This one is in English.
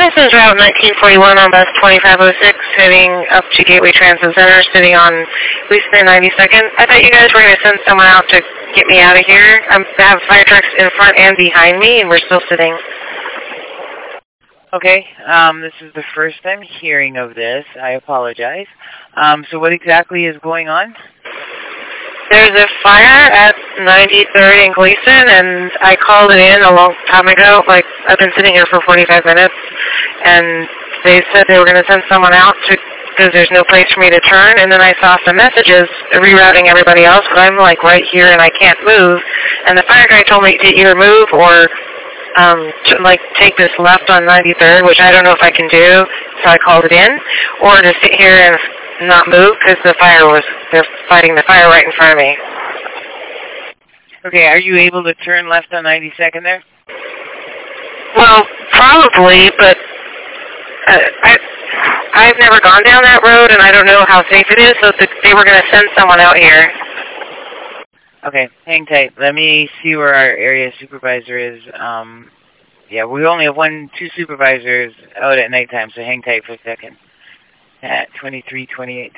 This is Route 1941 on bus 2506 heading up to Gateway Transit Center, sitting on Leaston 92nd. I thought you guys were going to send someone out to get me out of here. I have fire trucks in front and behind me, and we're still sitting. Okay, this is the first I'm hearing of this. I apologize. So what exactly is going on? There's a fire at 93rd and Gleason, and I called it in a long time ago. Like, I've been sitting here for 45 minutes, and they said they were going to send someone out because there's no place for me to turn. And then I saw some messages rerouting everybody else, but I'm like right here and I can't move. And the fire guy told me to either move or take this left on 93rd, which I don't know if I can do, so I called it in, or to sit here and not move because they're fighting the fire right in front of me. Okay, are you able to turn left on 92nd there? Well, probably, but I've never gone down that road, and I don't know how safe it is, so they were going to send someone out here. Okay, hang tight. Let me see where our area supervisor is. Yeah, we only have 2 supervisors out at nighttime, so hang tight for a second. At 2328.